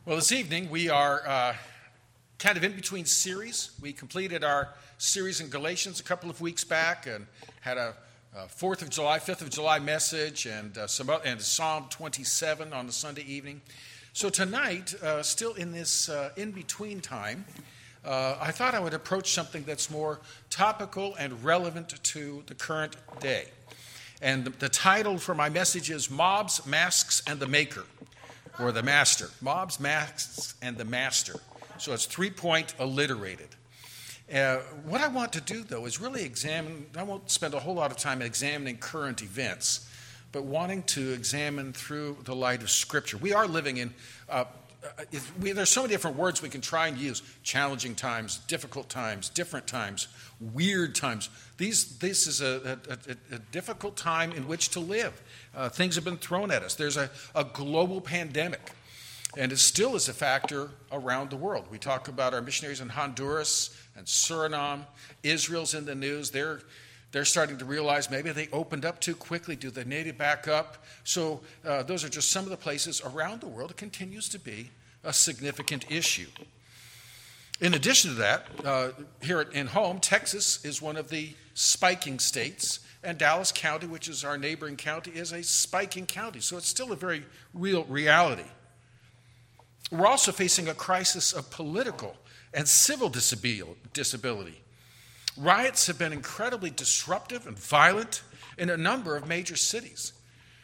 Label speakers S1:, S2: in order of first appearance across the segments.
S1: Well, this evening we are kind of in between series. We completed our series in Galatians a couple of weeks back and had a 4th of July, 5th of July message and Psalm 27 on the Sunday evening. So tonight, still in this in-between time, I thought I would approach something that's more topical and relevant to the current day. And the title for my message is Mobs, Masks, and the Maker. Or the Master. Mobs, Masks, and the Master. So it's 3-point alliterated. What I want to do, though, is really examine, I won't spend a whole lot of time examining current events, but wanting to examine through the light of Scripture. We are living in, there's so many different words we can try and use. Challenging times, difficult times, different times, weird times. This is a difficult time in which to live. Things have been thrown at us. There's a global pandemic, and it still is a factor around the world. We talk about our missionaries in Honduras and Suriname. Israel's in the news. They're starting to realize maybe they opened up too quickly. Do they need it back up? So those are just some of the places around the world. It continues to be a significant issue. In addition to that, here in home, Texas is one of the spiking states, and Dallas County, which is our neighboring county, is a spiking county. So it's still a very real reality. We're also facing a crisis of political and civil disability. Riots have been incredibly disruptive and violent in a number of major cities.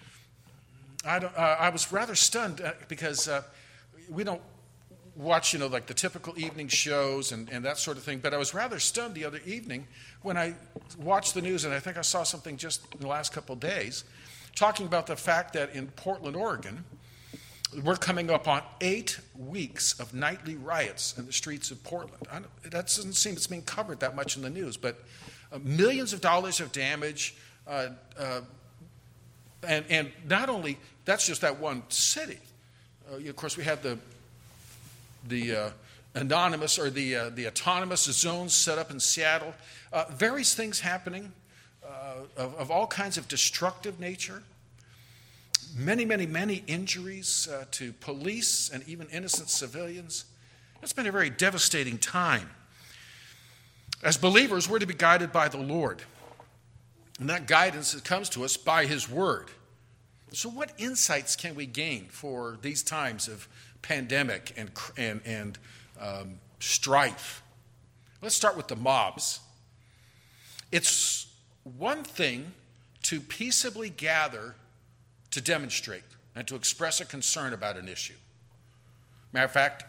S1: I was rather stunned because we don't watch, like the typical evening shows and that sort of thing, but I was rather stunned the other evening when I watched the news, and I think I saw something just in the last couple of days, talking about the fact that in Portland, Oregon, we're coming up on 8 weeks of nightly riots in the streets of Portland. That doesn't seem it's being covered that much in the news, but millions of dollars of damage, and not only, that's just that one city. Of course, we have the anonymous or the autonomous zones set up in Seattle. Various things happening of all kinds of destructive nature. Many, many, many injuries to police and even innocent civilians. It's been a very devastating time. As believers, we're to be guided by the Lord. And that guidance comes to us by His Word. So what insights can we gain for these times of pandemic and strife? Let's start with the mobs. It's one thing to peaceably gather to demonstrate and to express a concern about an issue. Matter of fact,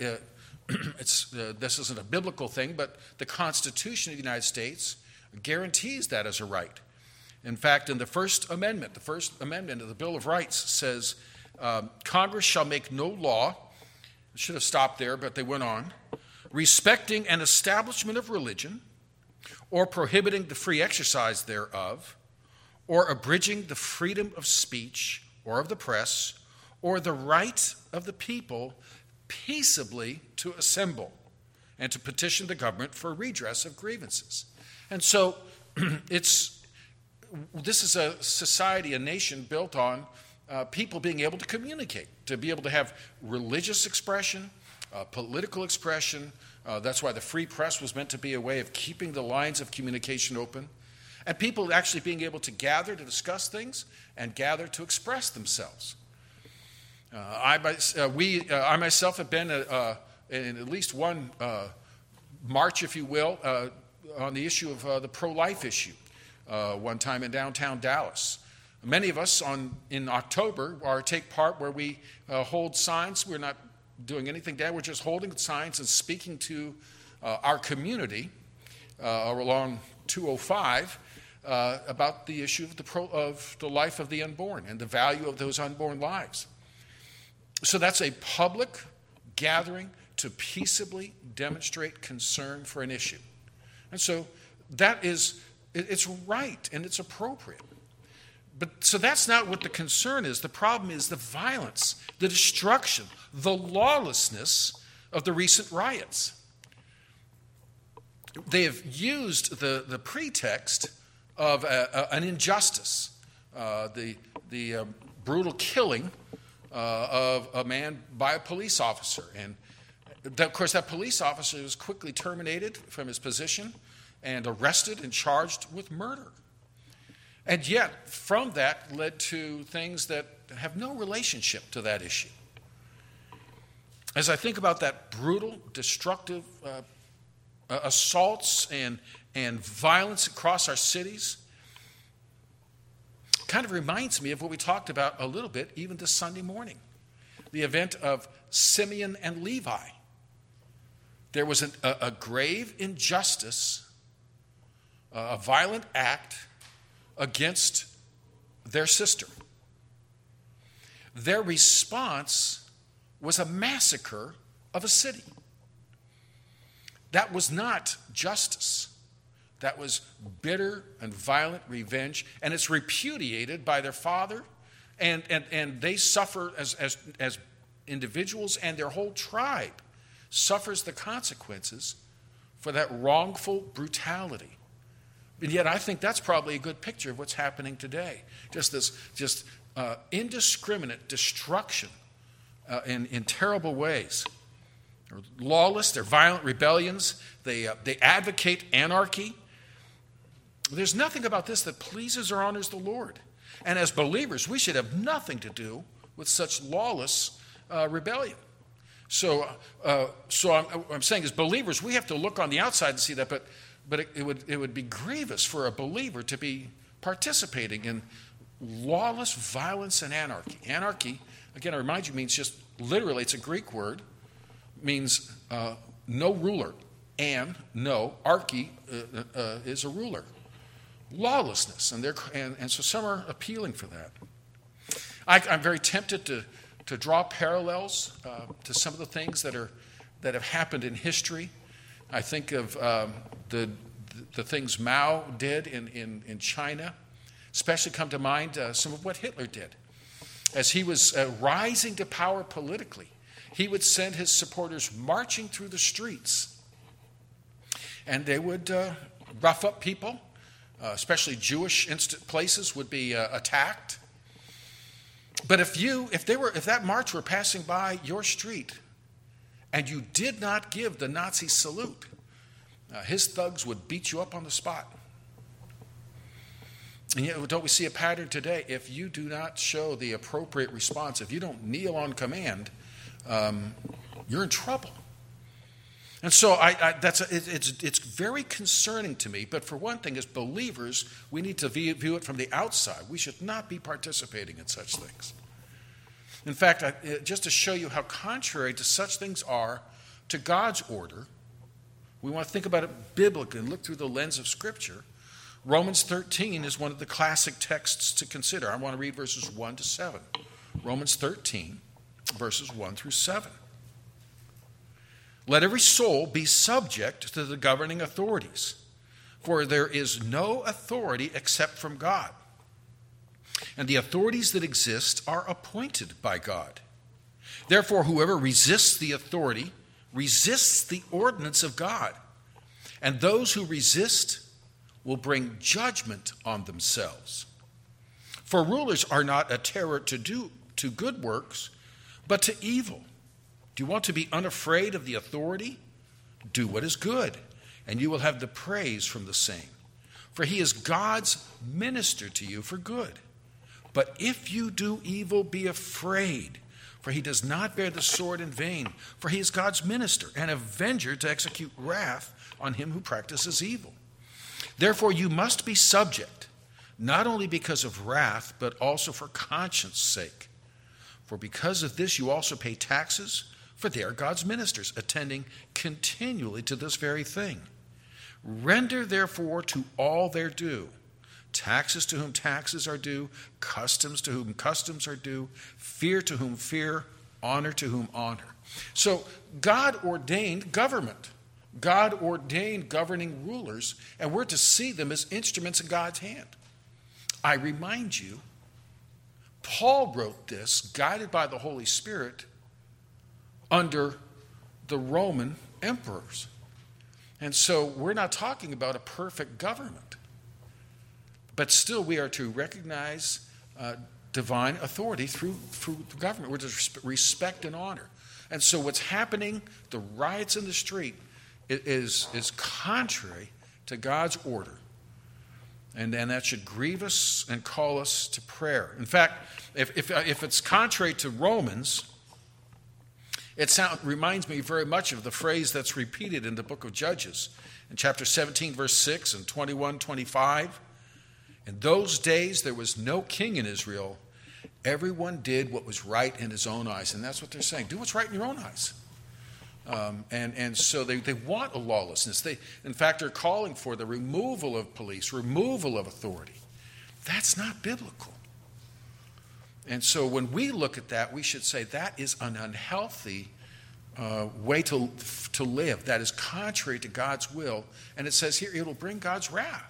S1: this isn't a biblical thing, but the Constitution of the United States guarantees that as a right. In fact, in the First Amendment of the Bill of Rights says, Congress shall make no law, I should have stopped there, but they went on, respecting an establishment of religion, or prohibiting the free exercise thereof, or abridging the freedom of speech or of the press, or the right of the people peaceably to assemble and to petition the government for redress of grievances. And so this is a society, a nation built on people being able to communicate, to be able to have religious expression, political expression. That's why the free press was meant to be a way of keeping the lines of communication open. And people actually being able to gather to discuss things and gather to express themselves. I myself have been in at least one march, if you will, on the issue of the pro-life issue one time in downtown Dallas. Many of us in October take part where we hold signs. We're not doing anything there. We're just holding signs and speaking to our community along 205 about the issue of the life of the unborn and the value of those unborn lives. So that's a public gathering to peaceably demonstrate concern for an issue. And so it's right and it's appropriate. But so that's not what the concern is. The problem is the violence, the destruction, the lawlessness of the recent riots. They have used the pretext of an injustice, the brutal killing of a man by a police officer. And of course, that police officer was quickly terminated from his position and arrested and charged with murder. And yet, from that led to things that have no relationship to that issue. As I think about that brutal, destructive assaults and violence across our cities, it kind of reminds me of what we talked about a little bit even this Sunday morning. The event of Simeon and Levi. There was a grave injustice, a violent act against their sister. Their response was a massacre of a city. That was not justice. That was bitter and violent revenge, and it's repudiated by their father, and they suffer as individuals, and their whole tribe suffers the consequences for that wrongful brutality. And yet I think that's probably a good picture of what's happening today. Just this indiscriminate destruction in terrible ways. They're lawless, they're violent rebellions, they advocate anarchy. There's nothing about this that pleases or honors the Lord. And as believers, we should have nothing to do with such lawless rebellion. So I'm saying as believers, we have to look on the outside and see that, but it would be grievous for a believer to be participating in lawless violence and anarchy. Anarchy, again, I remind you, means just literally, it's a Greek word, means no ruler. And no, archy is a ruler. Lawlessness, and so some are appealing for that. I'm very tempted to draw parallels to some of the things that have happened in history. I think of the things Mao did in China, especially come to mind some of what Hitler did. As he was rising to power politically, he would send his supporters marching through the streets, and they would rough up people, especially Jewish places would be attacked. But if that march were passing by your street and you did not give the Nazi salute, his thugs would beat you up on the spot. And yet, don't we see a pattern today? If you do not show the appropriate response, if you don't kneel on command, you're in trouble. And so it's very concerning to me. But for one thing, as believers, we need to view it from the outside. We should not be participating in such things. In fact, just to show you how contrary to such things are to God's order, we want to think about it biblically and look through the lens of Scripture. Romans 13 is one of the classic texts to consider. I want to read verses 1 to 7. Romans 13, verses 1 through 7. Let every soul be subject to the governing authorities, for there is no authority except from God. And the authorities that exist are appointed by God. Therefore, whoever resists the authority resists the ordinance of God. And those who resist will bring judgment on themselves. For rulers are not a terror to good works, but to evil. Do you want to be unafraid of the authority? Do what is good, and you will have the praise from the same. For he is God's minister to you for good. But if you do evil, be afraid, for he does not bear the sword in vain. For he is God's minister, an avenger to execute wrath on him who practices evil. Therefore you must be subject, not only because of wrath, but also for conscience sake. For because of this you also pay taxes, for they are God's ministers, attending continually to this very thing. Render therefore to all their due, taxes to whom taxes are due, customs to whom customs are due, fear to whom fear, honor to whom honor. So God ordained government. God ordained governing rulers, and we're to see them as instruments in God's hand. I remind you, Paul wrote this, guided by the Holy Spirit, under the Roman emperors. And so we're not talking about a perfect government. But still we are to recognize divine authority through the government. We're to respect and honor. And so what's happening, the riots in the street, is contrary to God's order. And that should grieve us and call us to prayer. In fact, if it's contrary to Romans, it reminds me very much of the phrase that's repeated in the book of Judges, in chapter 17, verse 6 and 21, 25. In those days there was no king in Israel. Everyone did what was right in his own eyes. And that's what they're saying. Do what's right in your own eyes. And so they want a lawlessness. In fact, they're calling for the removal of police, removal of authority. That's not biblical. And so when we look at that, we should say that is an unhealthy way to live. That is contrary to God's will. And it says here, it'll bring God's wrath.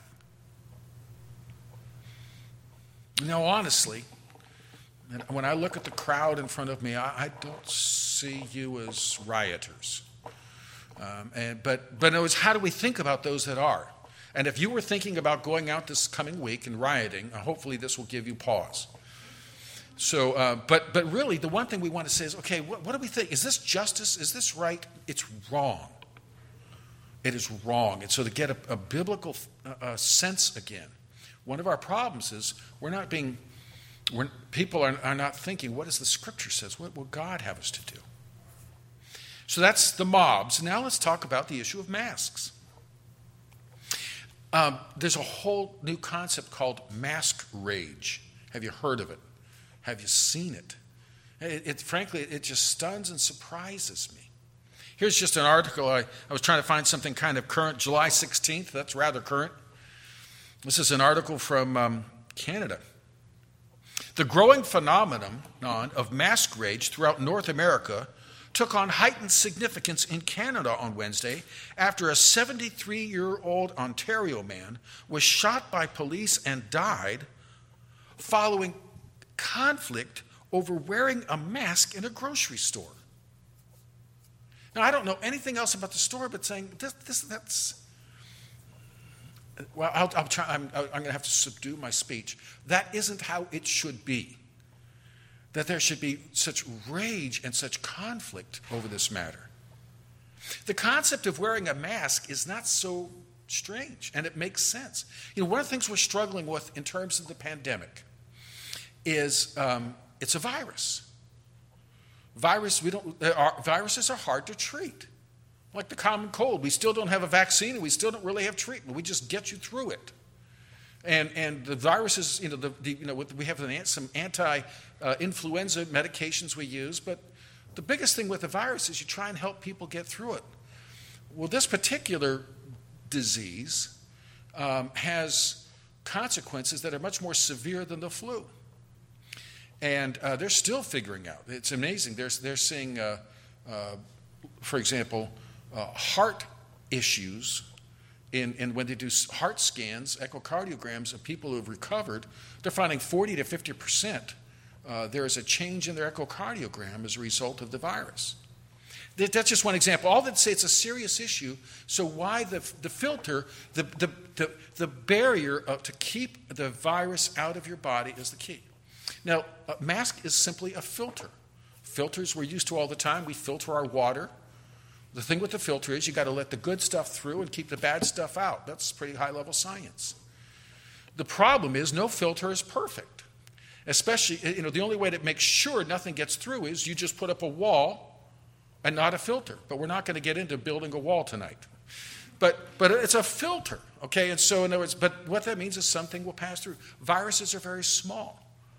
S1: Now, honestly, when I look at the crowd in front of me, I don't see you as rioters. But in other words, how do we think about those that are? And if you were thinking about going out this coming week and rioting, hopefully this will give you pause. So, but really, the one thing we want to say is, okay, what do we think? Is this justice? Is this right? It's wrong. It is wrong. And so to get a biblical sense again, one of our problems is people are not thinking, what does the Scripture says? What will God have us to do? So that's the mobs. Now let's talk about the issue of masks. There's a whole new concept called mask rage. Have you heard of it? Have you seen it? Frankly, it just stuns and surprises me. Here's just an article. I was trying to find something kind of current, July 16th. That's rather current. This is an article from Canada. The growing phenomenon of mask rage throughout North America took on heightened significance in Canada on Wednesday after a 73-year-old Ontario man was shot by police and died following conflict over wearing a mask in a grocery store. Now, I don't know anything else about the story, but saying that's. Well, I'll try. I'm going to have to subdue my speech. That isn't how it should be. That there should be such rage and such conflict over this matter. The concept of wearing a mask is not so strange, and it makes sense. One of the things we're struggling with in terms of the pandemic is it's a virus. Viruses are hard to treat. Like the common cold, we still don't have a vaccine, and we still don't really have treatment. We just get you through it. And the viruses, we have some anti-influenza medications we use, but the biggest thing with the virus is you try and help people get through it. Well, this particular disease has consequences that are much more severe than the flu. And they're still figuring out. It's amazing. They're seeing, for example, heart issues in when they do heart scans, echocardiograms of people who have recovered. They're finding 40 to 50%. There is a change in their echocardiogram as a result of the virus. That's just one example. All that say it's a serious issue. So why the filter, the barrier to keep the virus out of your body is the key. Now, a mask is simply a filter. Filters we're used to all the time. We filter our water. The thing with the filter is you got to let the good stuff through and keep the bad stuff out. That's pretty high-level science. The problem is no filter is perfect. Especially, the only way to make sure nothing gets through is you just put up a wall and not a filter. But we're not going to get into building a wall tonight. But it's a filter, okay? And so, in other words, but what that means is something will pass through. Viruses are very small.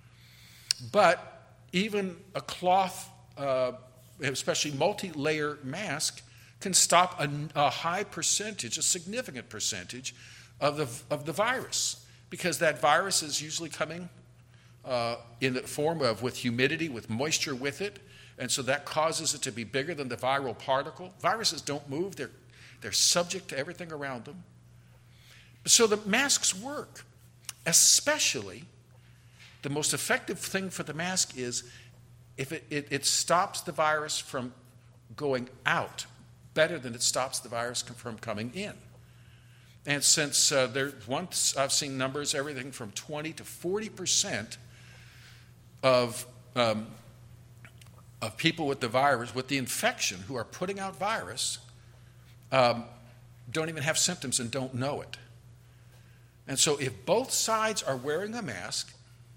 S1: But even a cloth, especially multi-layer mask, can stop a high percentage, a significant percentage of the virus, because that virus is usually coming in the form of with humidity, with moisture with it, and so that causes it to be bigger than the viral particle. Viruses don't move; they're subject to everything around them. So the masks work, especially. The most effective thing for the mask is if it stops the virus from going out better than it stops the virus from coming in. And since once I've seen numbers, everything from 20 to 40% of people with the virus, with the infection, who are putting out virus, don't even have symptoms and don't know it. And so if both sides are wearing a mask,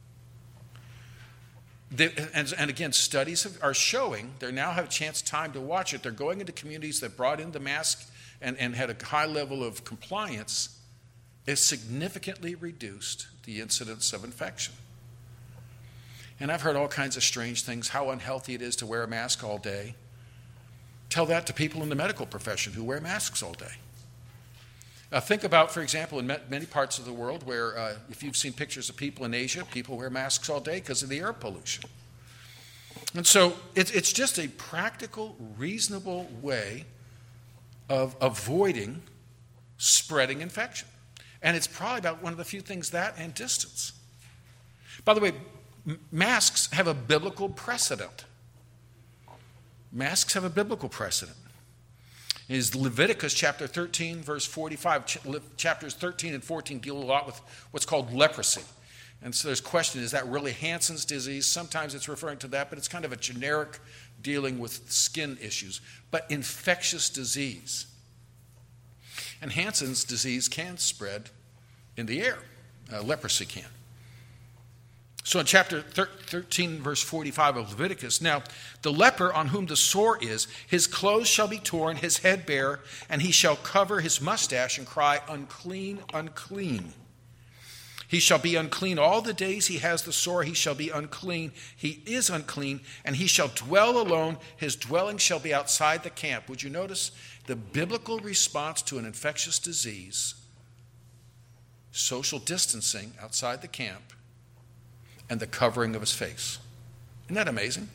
S1: and again, studies are showing, they now have a chance, time to watch it. They're going into communities that brought in the mask and had a high level of compliance. It significantly reduced the incidence of infection. And I've heard all kinds of strange things, how unhealthy it is to wear a mask all day. Tell that to people in the medical profession who wear masks all day. Think about, for example, in many parts of the world where, if you've seen pictures of people in Asia, people wear masks all day because of the air pollution. And so it's just a practical, reasonable way of avoiding spreading infection. And it's probably about one of the few things, that and distance. By the way, masks have a biblical precedent. Masks have a biblical precedent. Is Leviticus chapter 13, verse 45. Chapters 13 and 14 deal a lot with what's called leprosy. And so there's question, is that really Hansen's disease? Sometimes it's referring to that, but it's kind of a generic dealing with skin issues. But infectious disease. And Hansen's disease can spread in the air. Leprosy can. So in chapter 13, verse 45 of Leviticus, now the leper on whom the sore is, his clothes shall be torn, his head bare, and he shall cover his mustache and cry, unclean, unclean. He shall be unclean all the days he has the sore, he shall be unclean. He is unclean, and he shall dwell alone. His dwelling shall be outside the camp. Would you notice the biblical response to an infectious disease? Social distancing outside the camp, and the covering of his face. Isn't that amazing?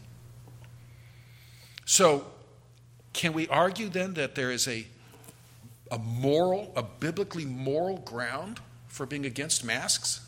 S1: So, can we argue then that there is a biblically moral ground for being against masks?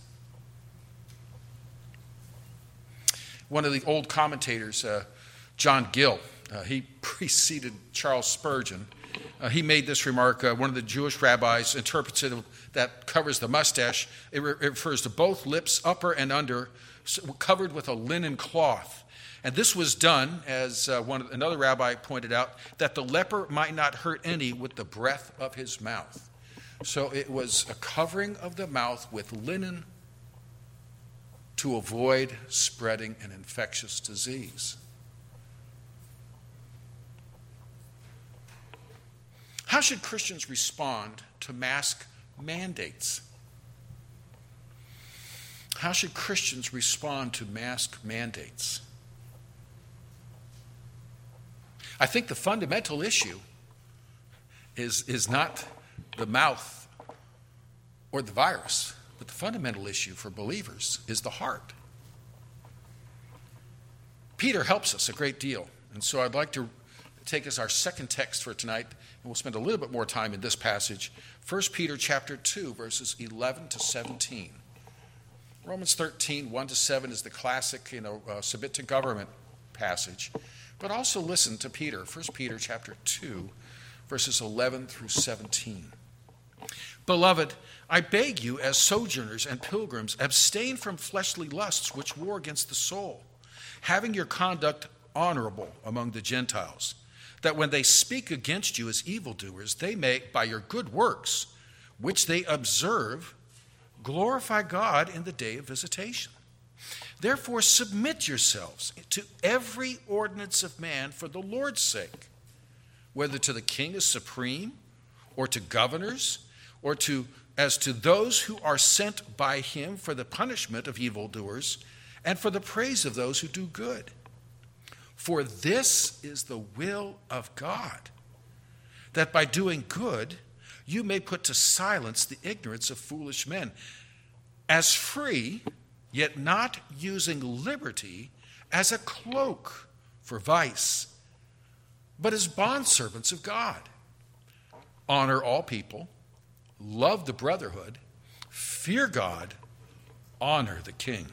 S1: One of the old commentators, John Gill, he preceded Charles Spurgeon. He made this remark. One of the Jewish rabbis interprets it, that covers the mustache. It refers to both lips, upper and under, covered with a linen cloth. And this was done, as another rabbi pointed out, that the leper might not hurt any with the breath of his mouth. So it was a covering of the mouth with linen to avoid spreading an infectious disease. How should Christians respond to mask mandates? How should Christians respond to mask mandates? I think the fundamental issue is not the mouth or the virus, but the fundamental issue for believers is the heart. Peter helps us a great deal, and so I'd like to take us our second text for tonight, and we'll spend a little bit more time in this passage. 1 Peter chapter 2, verses 11 to 17. Romans 13, 1 to 7 is the classic, submit to government passage. But also listen to Peter, 1 Peter chapter 2, verses 11 through 17. Beloved, I beg you, as sojourners and pilgrims, abstain from fleshly lusts which war against the soul, having your conduct honorable among the Gentiles, that when they speak against you as evildoers, they may, by your good works, which they observe, glorify God in the day of visitation. Therefore, submit yourselves to every ordinance of man for the Lord's sake, whether to the king as supreme, or to governors, or as to those who are sent by him for the punishment of evildoers, and for the praise of those who do good. For this is the will of God, that by doing good you may put to silence the ignorance of foolish men, as free, yet not using liberty as a cloak for vice, but as bondservants of God. Honor all people, love the brotherhood, fear God, honor the king.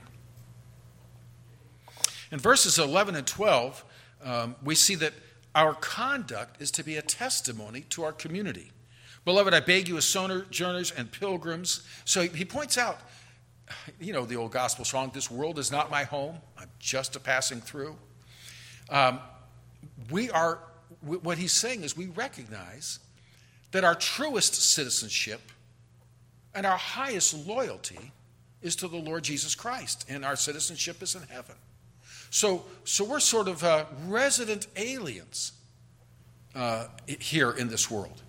S1: In verses 11 and 12, we see that our conduct is to be a testimony to our community. Beloved, I beg you as sojourners and pilgrims. So he points out, the old gospel song, this world is not my home. I'm just a passing through. What he's saying is we recognize that our truest citizenship and our highest loyalty is to the Lord Jesus Christ, and our citizenship is in heaven. So we're sort of resident aliens here in this world.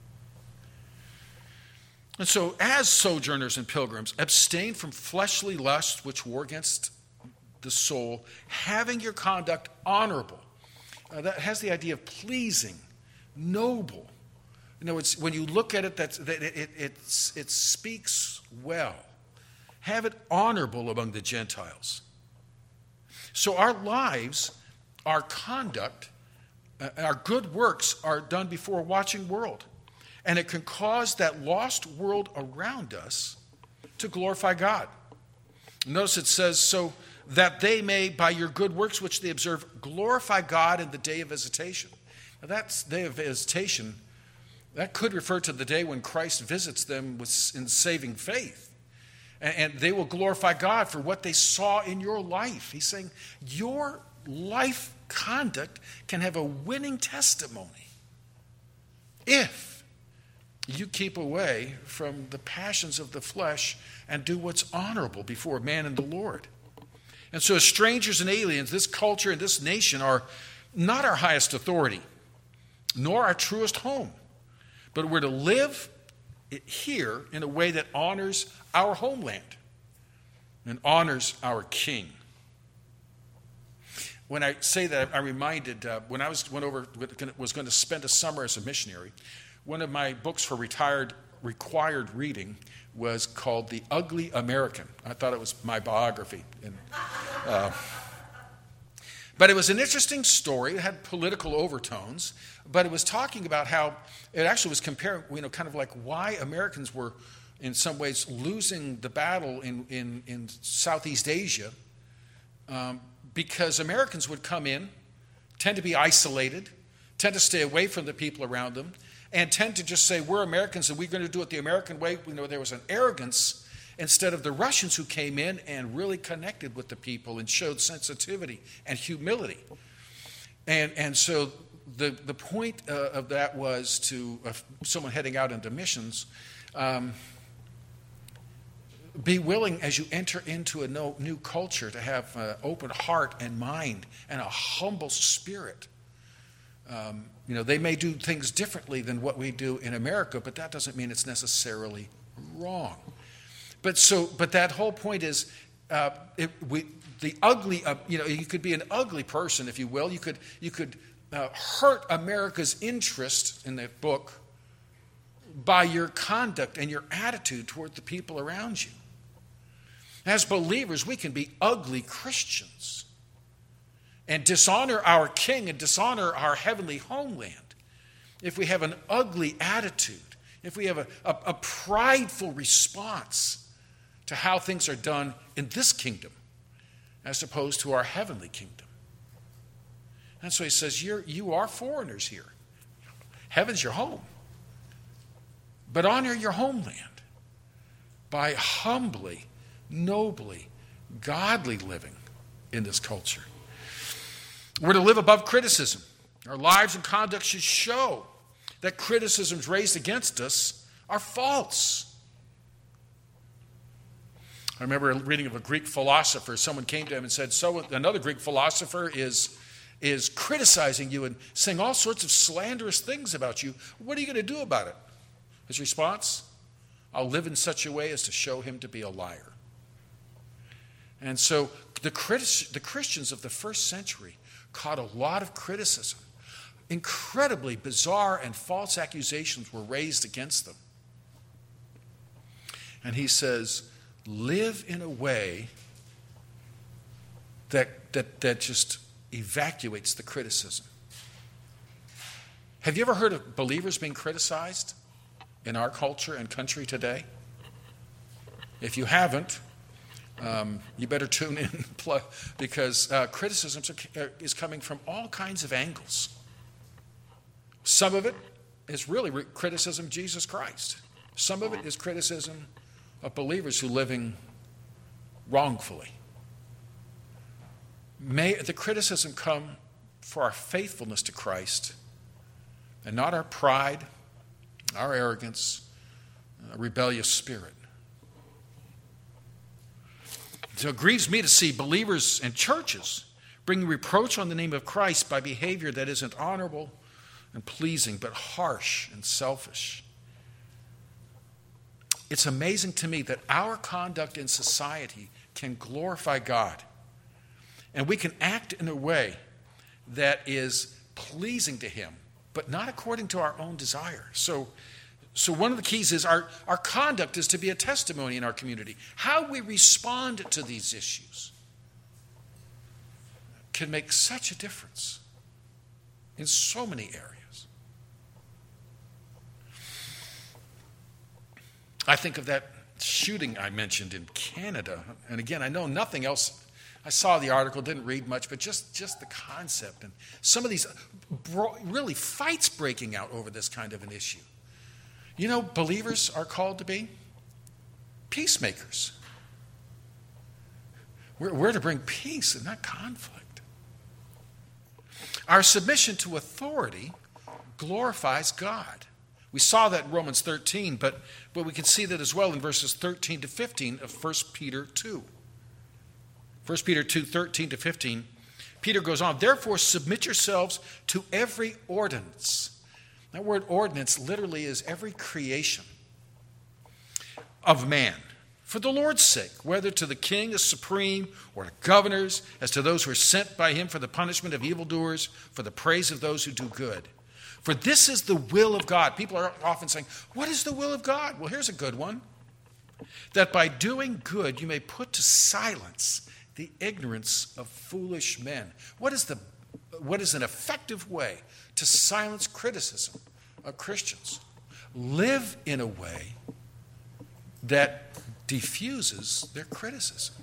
S1: And so as sojourners and pilgrims, abstain from fleshly lusts which war against the soul, having your conduct honorable. That has the idea of pleasing, noble. You know, when you look at it, it speaks well. Have it honorable among the Gentiles. So our lives, our conduct, our good works are done before a watching world. And it can cause that lost world around us to glorify God. Notice it says, so that they may, by your good works which they observe, glorify God in the day of visitation. Now that's day of visitation. That could refer to the day when Christ visits them in saving faith. And they will glorify God for what they saw in your life. He's saying your life conduct can have a winning testimony if you keep away from the passions of the flesh and do what's honorable before man and the Lord. And so as strangers and aliens, this culture and this nation are not our highest authority, nor our truest home. But we're to live here in a way that honors our homeland and honors our King. When I say that, I'm reminded when I was going to spend a summer as a missionary, one of my books for required reading was called The Ugly American. I thought it was my biography. But it was an interesting story. It had political overtones, but it was talking about how it actually was comparing, kind of like why Americans were in some ways losing the battle in Southeast Asia, because Americans would come in, tend to be isolated, tend to stay away from the people around them, and tend to just say, we're Americans and we're going to do it the American way. There was an arrogance instead of the Russians who came in and really connected with the people and showed sensitivity and humility. And so the point of that was to someone heading out into missions, be willing as you enter into a new culture to have an open heart and mind and a humble spirit. They may do things differently than what we do in America, but that doesn't mean it's necessarily wrong. But that whole point is, the ugly. You could be an ugly person, if you will. You could hurt America's interest in that book by your conduct and your attitude toward the people around you. As believers, we can be ugly Christians and dishonor our King and dishonor our heavenly homeland if we have an ugly attitude, if we have a prideful response to how things are done in this kingdom as opposed to our heavenly kingdom. And so he says, you are foreigners here. Heaven's your home. But honor your homeland by humbly, nobly, godly living in this culture. We're to live above criticism. Our lives and conduct should show that criticisms raised against us are false. I remember reading of a Greek philosopher. Someone came to him and said, so another Greek philosopher is criticizing you and saying all sorts of slanderous things about you. What are you going to do about it? His response, I'll live in such a way as to show him to be a liar. And so the Christians of the first century caught a lot of criticism. Incredibly bizarre and false accusations were raised against them. And he says, live in a way that just evacuates the criticism. Have you ever heard of believers being criticized in our culture and country today? If you haven't, you better tune in because criticism is coming from all kinds of angles. Some of it is really criticism of Jesus Christ. Some of it is criticism of believers who are living wrongfully. may the criticism come for our faithfulness to Christ and not our pride, our arrogance, rebellious spirit. So it grieves me to see believers and churches bringing reproach on the name of Christ by behavior that isn't honorable and pleasing, but harsh and selfish. It's amazing to me that our conduct in society can glorify God, and we can act in a way that is pleasing to Him, but not according to our own desire. So one of the keys is our conduct is to be a testimony in our community. How we respond to these issues can make such a difference in so many areas. I think of that shooting I mentioned in Canada. And again, I know nothing else. I saw the article, didn't read much, but just the concept. And some of these really fights breaking out over this kind of an issue. You know, believers are called to be peacemakers. We're to bring peace and not conflict. Our submission to authority glorifies God. We saw that in Romans 13, but we can see that as well in verses 13 to 15 of 1 Peter 2. 1 Peter 2, 13 to 15, Peter goes on, therefore submit yourselves to every ordinance. That word ordinance literally is every creation of man, for the Lord's sake, whether to the king as supreme or to governors, as to those who are sent by him for the punishment of evildoers, for the praise of those who do good. For this is the will of God. People are often saying, what is the will of God? Well, here's a good one. That by doing good you may put to silence the ignorance of foolish men. What is an effective way to silence criticism of Christians? Live in a way that diffuses their criticism.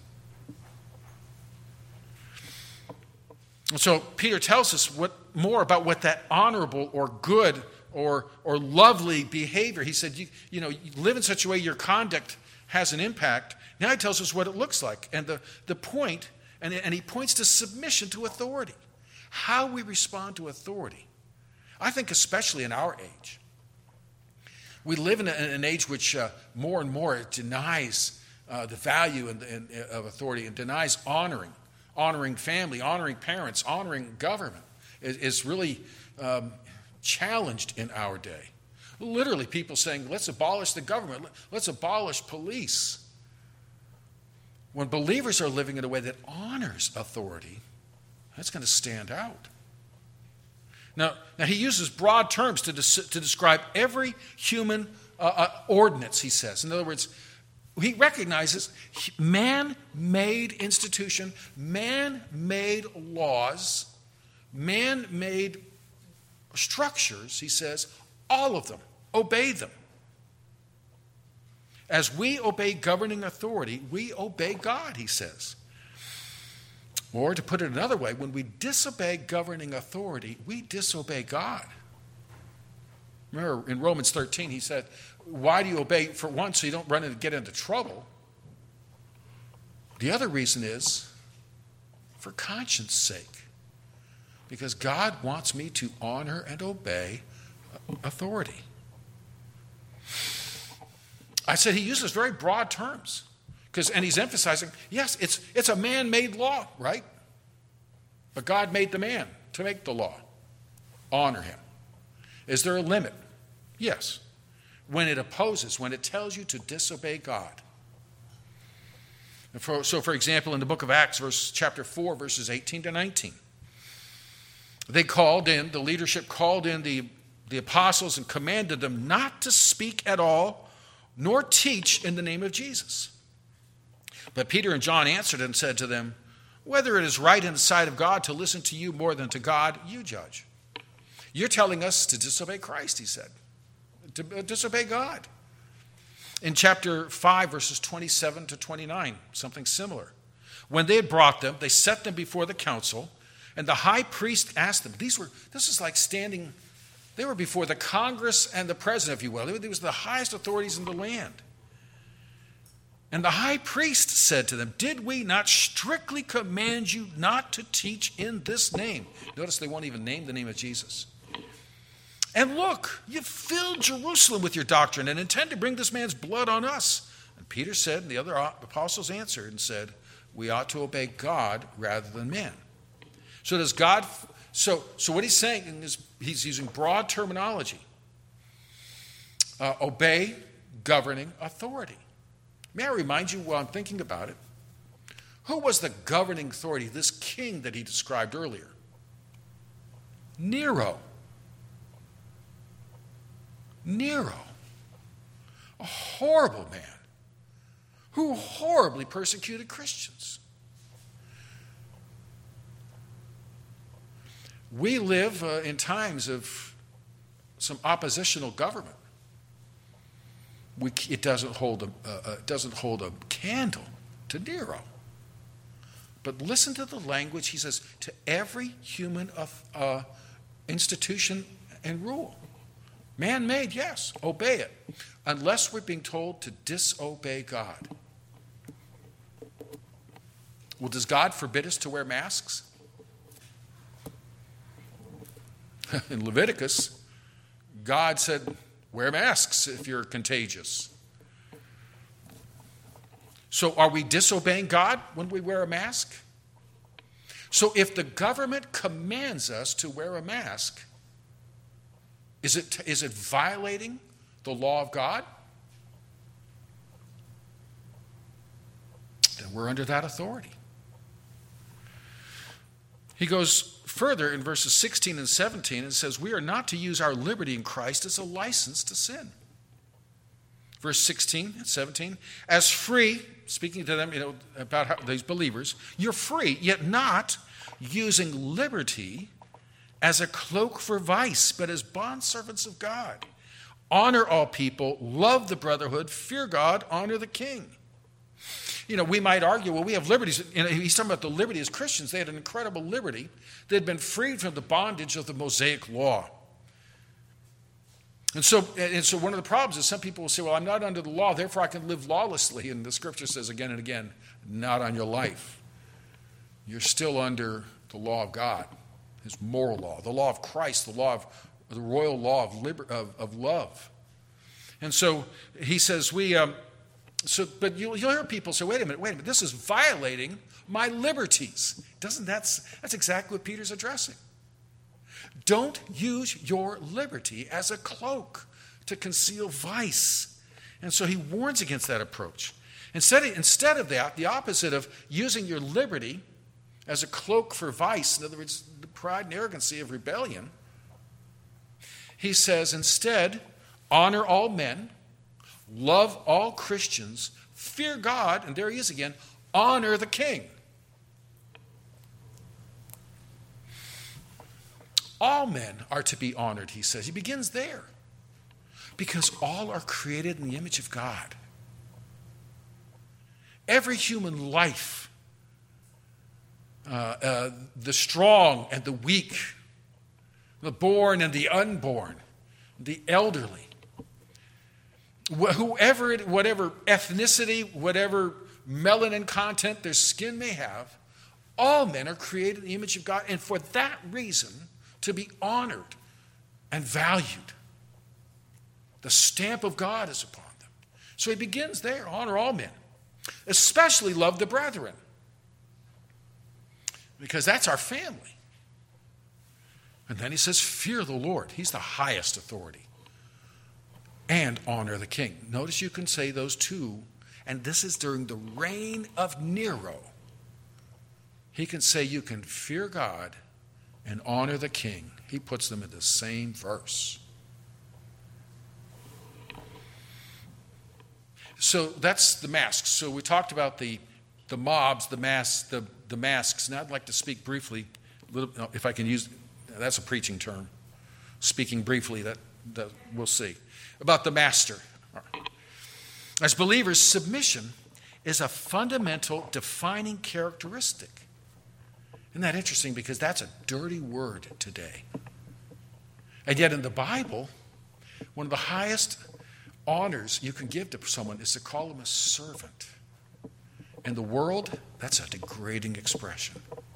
S1: So Peter tells us more about what that honorable or good or lovely behavior. He said, you live in such a way your conduct has an impact. Now he tells us what it looks like. And the point, and he points to submission to authority. How we respond to authority. I think especially in our age. We live in an age which more and more denies the value of authority and denies honoring family, honoring parents, honoring government is really challenged in our day. Literally people saying, let's abolish the government, let's abolish police. When believers are living in a way that honors authority, that's going to stand out. Now he uses broad terms to describe every human ordinance, he says. In other words, he recognizes man-made institution, man-made laws, man-made structures, he says, all of them, obey them. As we obey governing authority, we obey God, he says. Or to put it another way, when we disobey governing authority, we disobey God. Remember in Romans 13, he said, why do you obey? For one, so you don't get into trouble. The other reason is for conscience sake. Because God wants me to honor and obey authority. I said he uses very broad terms. And he's emphasizing, yes, it's a man-made law, right? But God made the man to make the law. Honor him. Is there a limit? Yes. When it opposes, when it tells you to disobey God. So, for example, in the book of Acts, chapter 4, verses 18 to 19, the leadership called in the apostles and commanded them not to speak at all, nor teach in the name of Jesus. But Peter and John answered and said to them, whether it is right in the sight of God to listen to you more than to God, you judge. You're telling us to disobey Christ, he said, to disobey God. In chapter 5, verses 27 to 29, something similar. When they had brought them, they set them before the council, and the high priest asked them, this is like standing, they were before the Congress and the president, if you will. They were the highest authorities in the land. And the high priest said to them, did we not strictly command you not to teach in this name? Notice they won't even name the name of Jesus. And look, you've filled Jerusalem with your doctrine and intend to bring this man's blood on us. And Peter said, and the other apostles answered and said, we ought to obey God rather than men. So does God, so what he's saying is he's using broad terminology. Obey governing authority. May I remind you while I'm thinking about it, who was the governing authority, this king that he described earlier? Nero. Nero, a horrible man who horribly persecuted Christians. We live in times of some oppositional government. It doesn't hold a candle to Nero. But listen to the language he says, to every human institution and rule. Man-made, yes, obey it, unless we're being told to disobey God. Well, does God forbid us to wear masks? In Leviticus, God said, wear masks if you're contagious. So are we disobeying God when we wear a mask? So if the government commands us to wear a mask, is it violating the law of God? Then we're under that authority. He goes further in verses 16 and 17 and says, we are not to use our liberty in Christ as a license to sin. Verse 16 and 17, as free, speaking to them, about these believers, you're free, yet not using liberty as a cloak for vice, but as bondservants of God. Honor all people, love the brotherhood, fear God, honor the king. We might argue, well, we have liberties. He's talking about the liberty as Christians. They had an incredible liberty. They had been freed from the bondage of the Mosaic law. And so one of the problems is some people will say, well, I'm not under the law, therefore I can live lawlessly. And the scripture says again and again, not on your life. You're still under the law of God, his moral law, the law of Christ, the royal law of love. And so he says, but you'll hear people say, wait a minute, this is violating my liberties. That's exactly what Peter's addressing. Don't use your liberty as a cloak to conceal vice. And so he warns against that approach. Instead of that, the opposite of using your liberty as a cloak for vice, in other words, the pride and arrogancy of rebellion, he says, instead, honor all men, love all Christians, fear God, and there he is again, honor the king. All men are to be honored, he says. He begins there. Because all are created in the image of God. Every human life, the strong and the weak, the born and the unborn, the elderly, whatever ethnicity, whatever melanin content their skin may have, all men are created in the image of God, and for that reason, to be honored and valued. The stamp of God is upon them. So he begins there, honor all men, especially love the brethren, because that's our family. And then he says, fear the Lord. He's the highest authority. And honor the king. Notice you can say those two, and this is during the reign of Nero. He can say you can fear God and honor the king. He puts them in the same verse. So that's the masks. So we talked about the mobs, the masks. Now I'd like to speak briefly, if I can use, that's a preaching term, speaking briefly, that we'll see, about the master. As believers, submission is a fundamental defining characteristic. Isn't that interesting? Because that's a dirty word today. And yet in the Bible, one of the highest honors you can give to someone is to call them a servant. In the world, that's a degrading expression.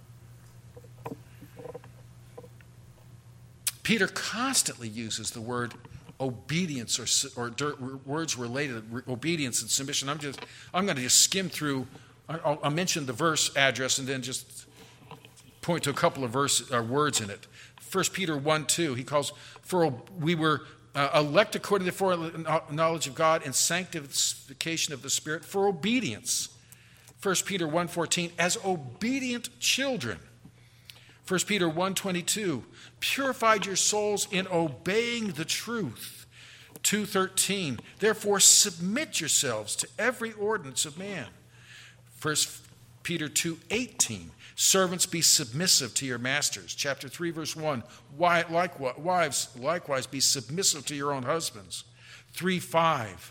S1: Peter constantly uses the word obedience or words related to obedience and submission. I'm going to just skim through. I'll mention the verse address and then just point to a couple of words in it. 1 Peter 1:2, he calls, for we were elect according to the foreknowledge of God and sanctification of the Spirit for obedience. 1 Peter 1:14, as obedient children. 1 Peter 1:22, purified your souls in obeying the truth. 2:13, therefore submit yourselves to every ordinance of man. 1 Peter 2:18, servants be submissive to your masters. Chapter 3 verse 1, wives likewise be submissive to your own husbands. 3:5,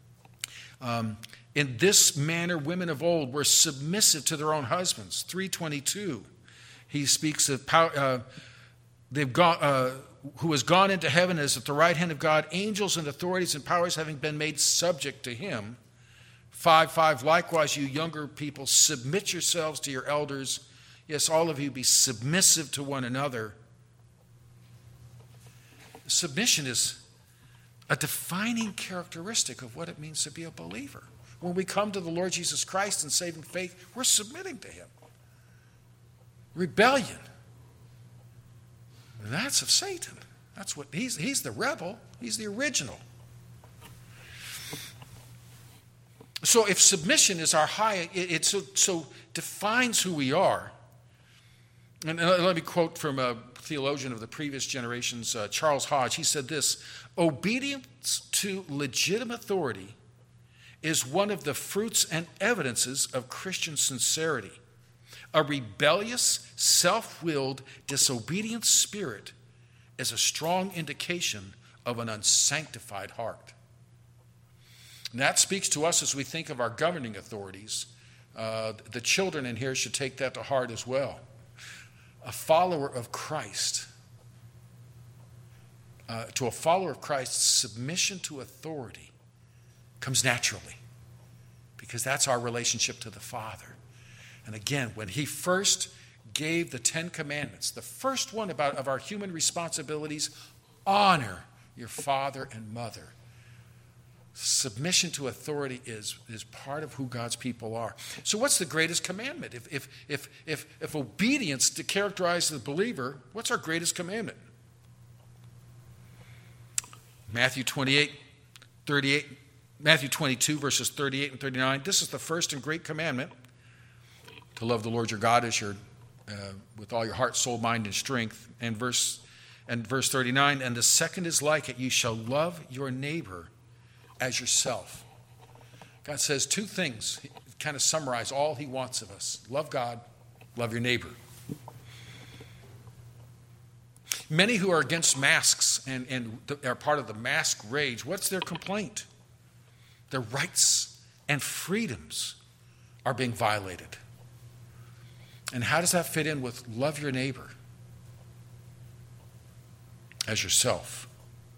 S1: in this manner women of old were submissive to their own husbands. 3:22, he speaks of who has gone into heaven is at the right hand of God, angels and authorities and powers having been made subject to him. 5:5, likewise, you younger people, submit yourselves to your elders. Yes, all of you be submissive to one another. Submission is a defining characteristic of what it means to be a believer. When we come to the Lord Jesus Christ in saving faith, we're submitting to him. Rebellion, that's of Satan. That's what he's the rebel. He's the original. So if submission is our high, it so defines who we are. And let me quote from a theologian of the previous generations, Charles Hodge. He said this: obedience to legitimate authority is one of the fruits and evidences of Christian sincerity. A rebellious, self-willed, disobedient spirit is a strong indication of an unsanctified heart. And that speaks to us as we think of our governing authorities. The children in here should take that to heart as well. A follower of Christ, to a follower of Christ, submission to authority comes naturally because that's our relationship to the Father. And again, when he first gave the 10 Commandments, the first one of our human responsibilities, honor your father and mother. Submission to authority is part of who God's people are. So what's the greatest commandment? If obedience to characterize the believer, what's our greatest commandment? Matthew 22, verses 38 and 39. This is the first and great commandment, to love the Lord your God as with all your heart, soul, mind, and strength. And verse 39, and the second is like it, you shall love your neighbor as yourself. God says two things, kind of summarize all he wants of us. Love God, love your neighbor. Many who are against masks and are part of the mask rage, what's their complaint? Their rights and freedoms are being violated. And how does that fit in with love your neighbor as yourself?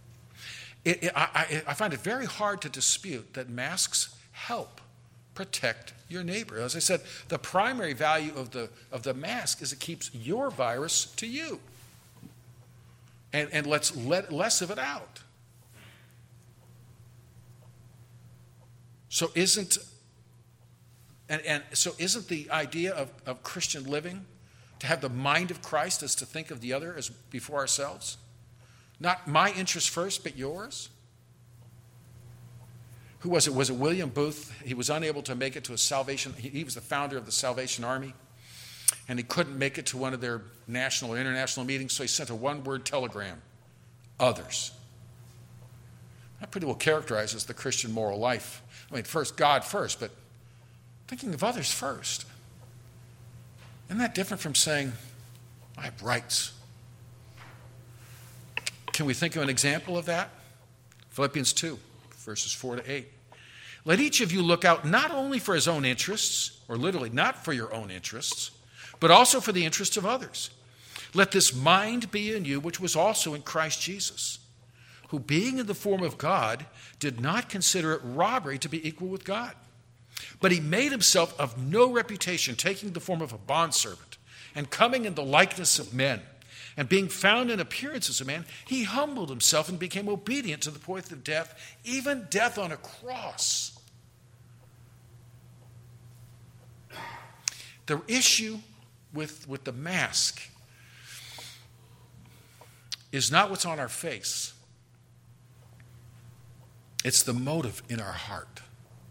S1: I find it very hard to dispute that masks help protect your neighbor. As I said, the primary value of the mask is it keeps your virus to you and lets less of it out. So isn't the idea of Christian living to have the mind of Christ as to think of the other as before ourselves? Not my interest first, but yours? Who was it? Was it William Booth? He was unable to make it to a Salvation. He was the founder of the Salvation Army, and he couldn't make it to one of their national or international meetings, so he sent a one-word telegram: others. That pretty well characterizes the Christian moral life. I mean, first, God first, but thinking of others first. Isn't that different from saying, I have rights? Can we think of an example of that? Philippians 2, verses 4 to 8. Let each of you look out not only for his own interests, or literally not for your own interests, but also for the interests of others. Let this mind be in you, which was also in Christ Jesus, who being in the form of God, did not consider it robbery to be equal with God, But he made himself of no reputation, taking the form of a bondservant, and coming in the likeness of men. And being found in appearance as a man, he humbled himself and became obedient to the point of death, even death on a cross. The issue with the mask is not what's on our face. It's the motive in our heart.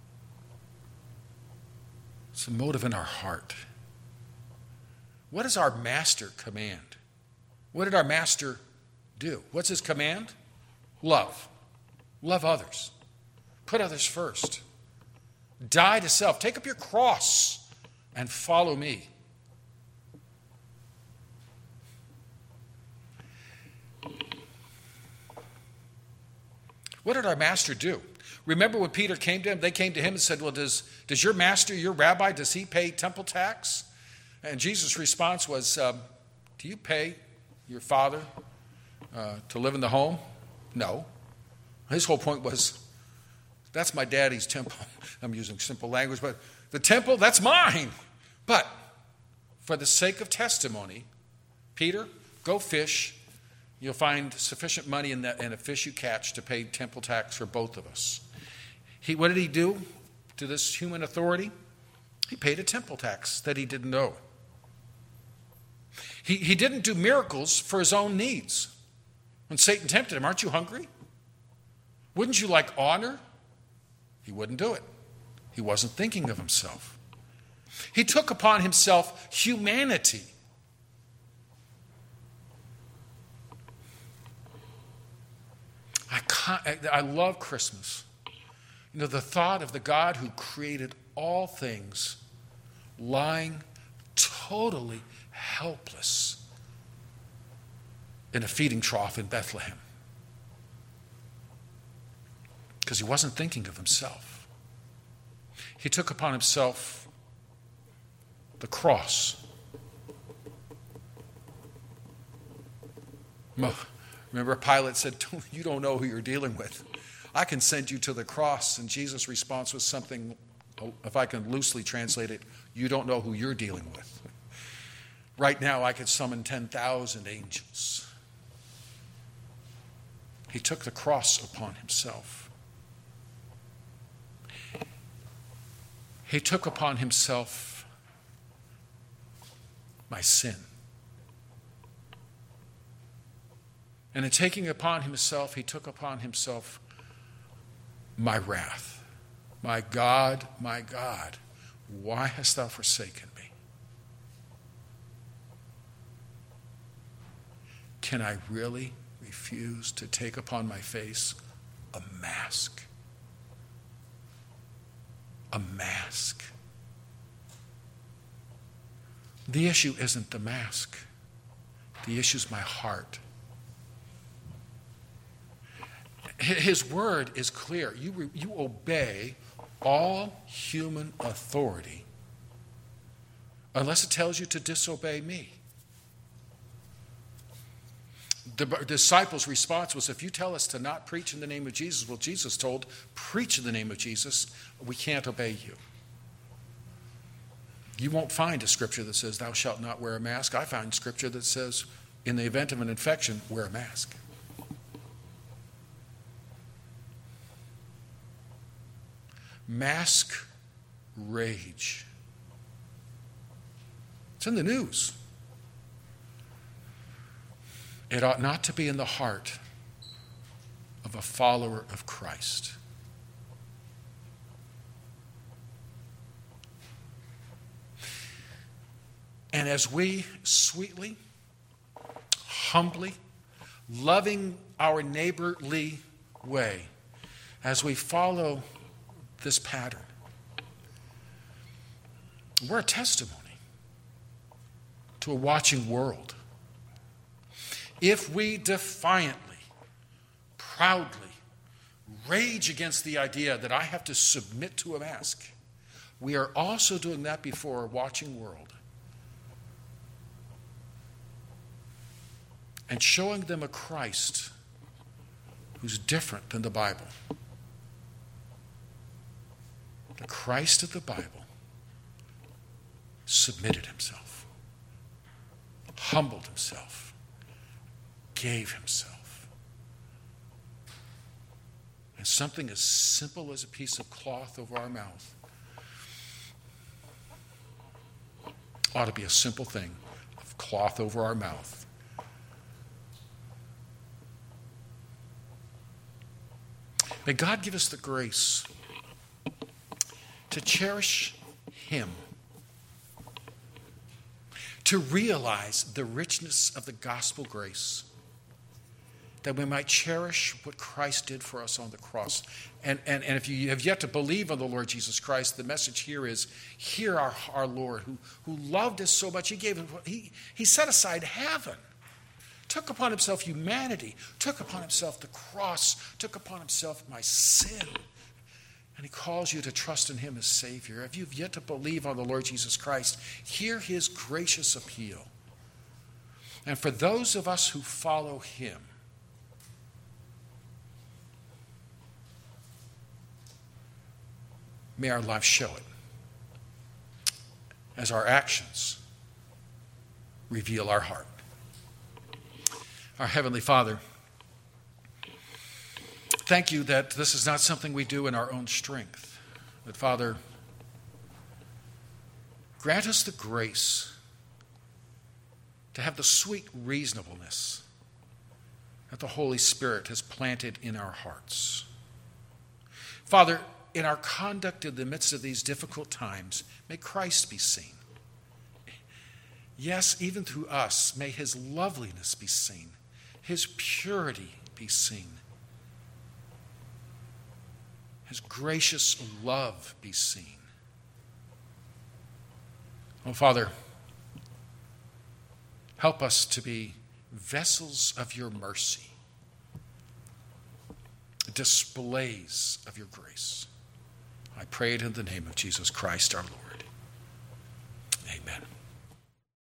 S1: It's the motive in our heart. What does our master command? What did our master do? What's his command? Love. Love others. Put others first. Die to self. Take up your cross and follow me. What did our master do? Remember when Peter came to him? They came to him and said, well, does your master, your rabbi, does he pay temple tax? And Jesus' response was, do you pay your father to live in the home? No. His whole point was, that's my daddy's temple. I'm using simple language, but the temple, that's mine. But for the sake of testimony, Peter, go fish. You'll find sufficient money in a fish you catch to pay temple tax for both of us. What did he do to this human authority? He paid a temple tax that he didn't owe. He didn't do miracles for his own needs. When Satan tempted him, aren't you hungry? Wouldn't you like honor? He wouldn't do it. He wasn't thinking of himself. He took upon himself humanity. I love Christmas. You know, the thought of the God who created all things lying totally helpless in a feeding trough in Bethlehem. Because he wasn't thinking of himself. He took upon himself the cross. Remember, Pilate said, you don't know who you're dealing with. I can send you to the cross. And Jesus' response was something, if I can loosely translate it, you don't know who you're dealing with. Right now, I could summon 10,000 angels. He took the cross upon himself. He took upon himself my sin. And in taking upon himself, he took upon himself my wrath. My God, why hast thou forsaken me? Can I really refuse to take upon my face a mask? A mask. The issue isn't the mask. The issue is my heart. His word is clear. You obey all human authority unless it tells you to disobey me. The disciples' response was, if you tell us to not preach in the name of Jesus, well, Jesus told, preach in the name of Jesus, we can't obey you. You won't find a scripture that says, thou shalt not wear a mask. I find scripture that says, in the event of an infection, wear a mask. Mask rage. It's in the news. It ought not to be in the heart of a follower of Christ. And as we sweetly, humbly, loving our neighborly way, as we follow this pattern, we're a testimony to a watching world. If we defiantly, proudly rage against the idea that I have to submit to a mask, we are also doing that before a watching world and showing them a Christ who's different than the Bible. The Christ of the Bible submitted himself, humbled himself, gave himself. And something as simple as a piece of cloth over our mouth ought to be a simple thing of cloth over our mouth. May God give us the grace to cherish him, to realize the richness of the gospel grace, that we might cherish what Christ did for us on the cross. And if you have yet to believe on the Lord Jesus Christ, the message here is, hear our Lord, who loved us so much. He set aside heaven, took upon himself humanity, took upon himself the cross, took upon himself my sin. And he calls you to trust in him as Savior. If you've yet to believe on the Lord Jesus Christ, hear his gracious appeal. And for those of us who follow him, may our lives show it, as our actions reveal our heart. Our Heavenly Father, thank you that this is not something we do in our own strength. But Father, grant us the grace to have the sweet reasonableness that the Holy Spirit has planted in our hearts. Father, in our conduct in the midst of these difficult times, may Christ be seen. Yes, even through us, may his loveliness be seen, his purity be seen, his gracious love be seen. Oh, Father, help us to be vessels of your mercy, displays of your grace. I pray it in the name of Jesus Christ our Lord.